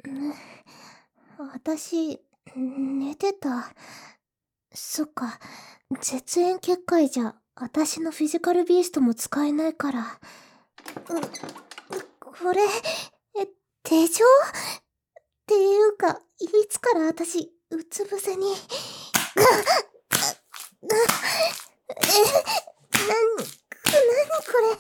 私、寝てた。そっか、絶縁結界じゃ、私のフィジカルビーストも使えないから。これ、手錠っていうか、いつから私、うつ伏せに。なにこれ。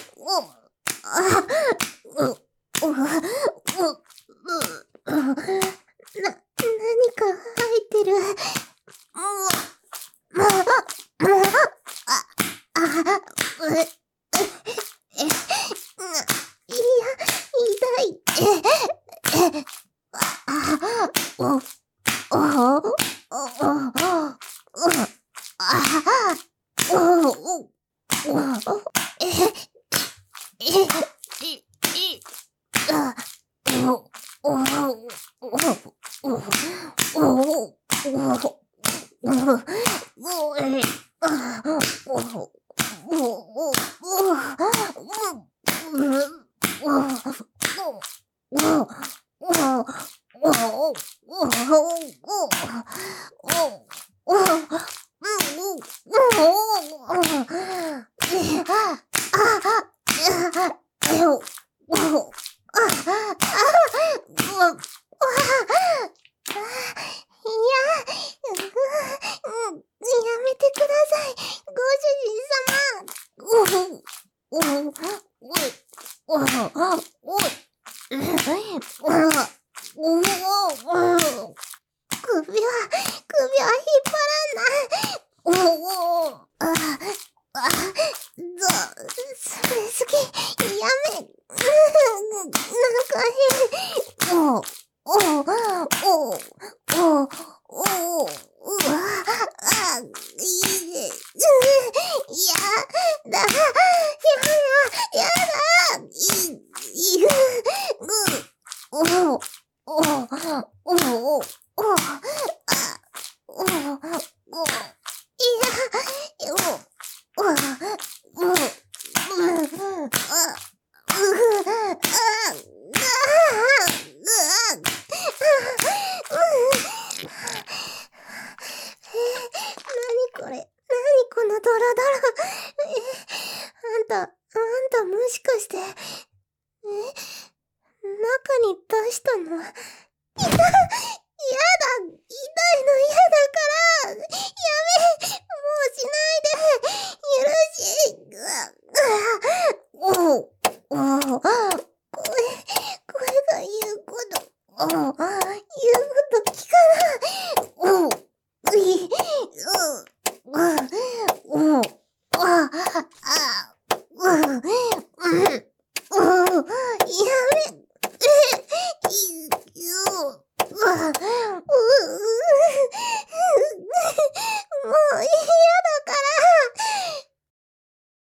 何か入ってる。いや、痛い。やめてください、ご主人様。首は引っ張らない。それ好き。やめ。なんかいいね。やだ。やだ。これ、このドロドロ。あんたもしかして、中に出したの？やだ、痛いの嫌だから、やめ、もうしないで、許し、声が言うこと聞かない。